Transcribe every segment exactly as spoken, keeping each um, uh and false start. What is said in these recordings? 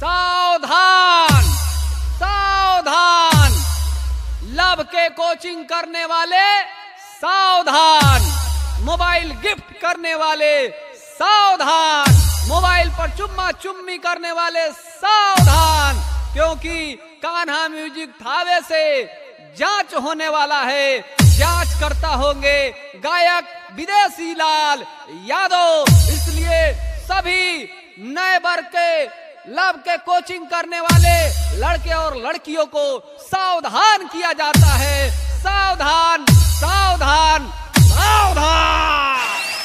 सावधान सावधान, लव के कोचिंग करने वाले सावधान, मोबाइल गिफ्ट करने वाले सावधान, मोबाइल पर चुम्मा चुम्मी करने वाले सावधान, क्योंकि कान्हा म्यूजिक थावे से जांच होने वाला है। जांच करता होंगे गायक विदेशी लाल यादव, इसलिए सभी नए वर्ग के लव के कोचिंग करने वाले लड़के और लड़कियों को सावधान किया जाता है। सावधान सावधान सावधान।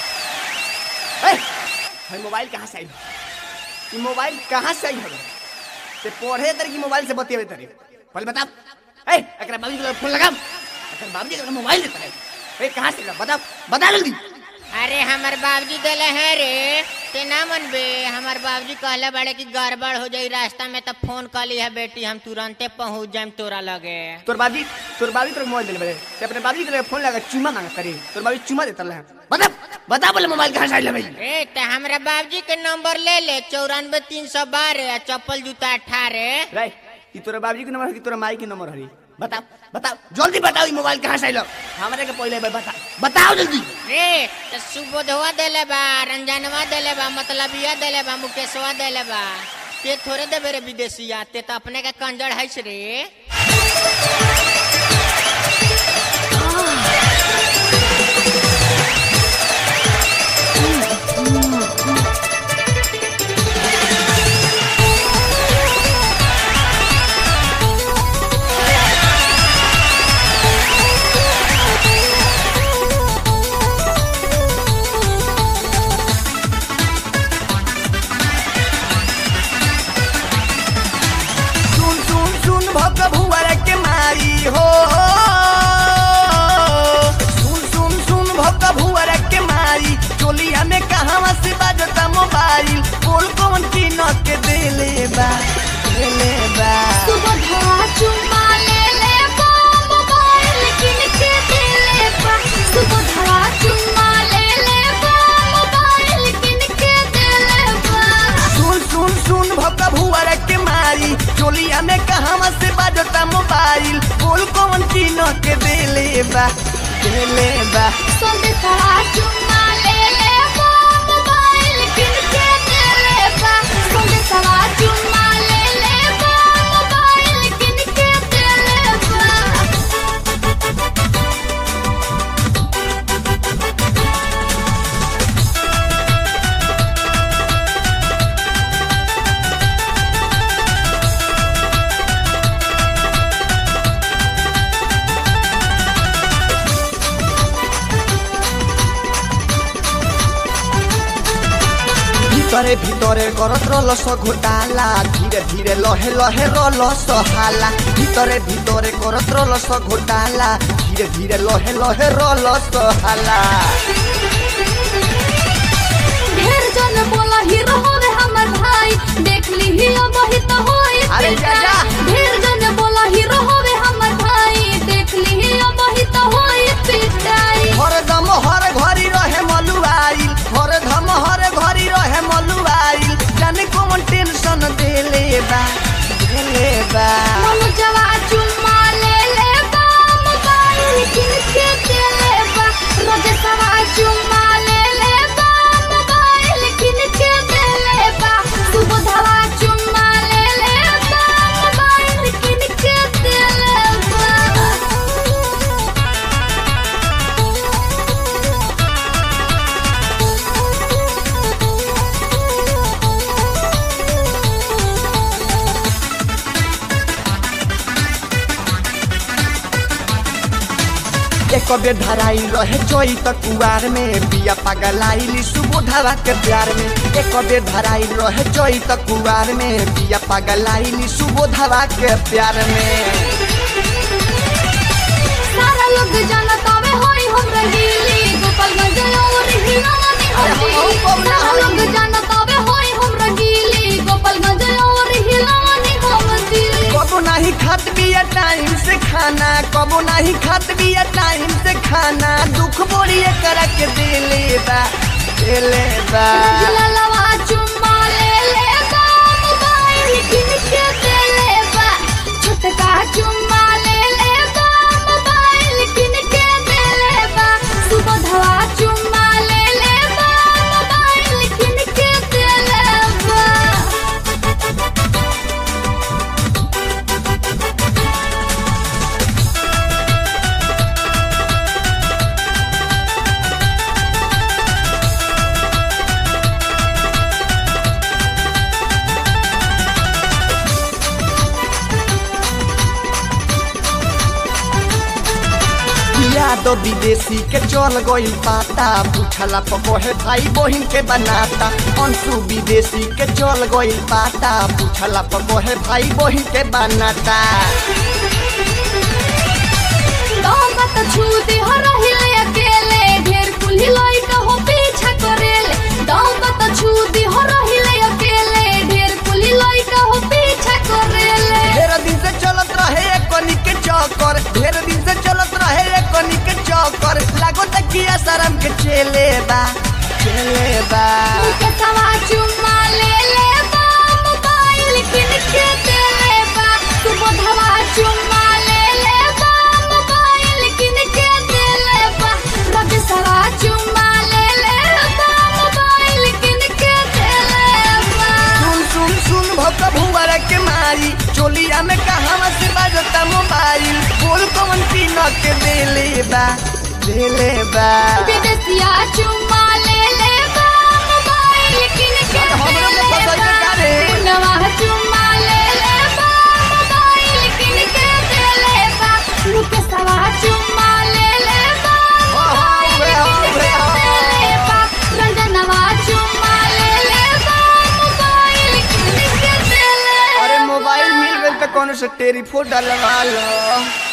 भाई मोबाइल कहाँ से आई? ये मोबाइल कहाँ से आई है? ते पढ़े तर की मोबाइल से बतियावे तरी पहले बता। ए एकरा बाबूजी को फोन लगा, एकरा बाबूजी को मोबाइल देता है। ए कहाँ से बता बता जल्दी। अरे हमार बाबूजी देले हैं रे, ते ना मनबे। हमार बाबूजी कहले बड़े की गड़बड़ हो जाई रास्ता में, तब फोन कली है बेटी, हम तुरंते पहुंच जाएम तोरा लगे। तोर बाबूजी तोर बाबूजी तोर मोबाइल देले बड़े, ते अपने बाबूजी के फोन लगा चुम्मा मांगा करी। तोर बाबूजी चुम्मा देता है। बता बता बोले मोबाइल कहाँ से आई ले भाई? ए ते हमरा बाबूजी के नंबर ले ले, चौरानवे तीन सौ बारह, चप्पल जूता अठारह। रे ई तोर बाबूजी के नंबर है कि तोर माई के नंबर है? बताओ बताओ जल्दी बताओ, ये मोबाइल कहाँ से आई? हमारे के पहले बता बताओ जल्दी। रे तो सुबोधवा देले बा, रंजनवा देले बा, मतलबिया देले बा, मुकेशवा देले बा। ते थोड़े देबे रे विदेशिया, ते तो अपने के कंजड़ है रे। चोलिया में कहाँ से बाजता मोबाइल, बोल कौन तीनों के देले बा देले बा। संदेशा चुम्मा ले ले बा, मोबाइल किन के देले बा। संदेशा चुम्मा ले ले बा, मोबाइल किन के देले बा। ভিতরে ভিতরে করত রলস ঘোটালা, ধীরে ধীরে লহে লহে রলস हाला। ভিতরে ভিতরে করত রলস ঘোটালা, ধীরে ধীরে লহে লহে রলস हाला। ढेर जन बोला हीरो होवे हमर भाई, देख ली ही अब ही तो होई। अरे जा जा। ढेर जन बोला हीरो होवे हमर भाई, देख ली ही अब ही तो होई पिटाई। हरदम हर घड़ी रहे मलुआइल, हरदम हर घड़ी रहे मलुआइल, जाने कौन टेंशन देले बा देले बा। मनोजवा चुम्मा ले ले बा, मोबाइल किन के देले बा। रोजेशवा चुम्मा ले ले बा, मोबाइल किन के देले बा। सुबोधवा चुम्मा ले ले बा, मोबाइल किन के देले बा। एक बेर धराई रहे चोई त कुआर में, बिया पगलाइली सुबोधवा के प्यार में। एक बेर धराई रहे चोई त कुआर में, बिया पगलाइली सुबोधवा के प्यार में। सारा लोग जानता वे होई हम रहीली, गोपालगंज और हिलानी होली। सारा लोग जानता वे होई हम रहीली, गोपालगंज और हिलानी होली। कबो नहीं खात बिया टाइम से खाना, कबो नहीं खात बिया टाइम से खाना, दुख बोली करा के देले बा देले बा। ललवा चुम्मा ले ले बा, मोबाइल यादव विदेशी के चल गइल पाता पूछला पकोहे भाई बहिन के बनाता अंशु विदेशी के चल गइल पाता पूछला पकोहे भाई बहिन के बनाता मत छूती हो रहिले अकेले ढेर कुल्ही लइका हो पीछा करेले दाऊ मत छूती हो रहिले अकेले ढेर कुल्ही लइका हो पीछा करेले ढेर दिन से चलत रहे एक कनी के चक्कर ढेर दिन से चलत रहे एक कनी के चक्कर लागो तकिया शरम के चले बा चले बा के सवा चुम्मा ले ले बा मोबाइल किन के दे ले बा तू बोधवा चुम्मा ले ले बा मोबाइल किन के दे ले बा रग सवा चुम्मा ले ले बा मोबाइल किन के दे ले बा सुन सुन सुन भक भुवर के मारी चोलिया में कहां से बाजता मोबाइल बोल कौन पीन के दे ले बा दे ले बा विदेशिया चुम्मा ले ले बा मोबाइल किन के हमरे में फंसल के कारे नवा चुम्मा ले ले बा मोबाइल किन के दे ले बा रुके सवा चुम्मा ले ले बा मोबाइल किन के दे ले बा रंजनवा चुम्मा ले ले बा मोबाइल किन के दे ले अरे मोबाइल मिल गए तो कौन से टेलीफोन डलवा लो।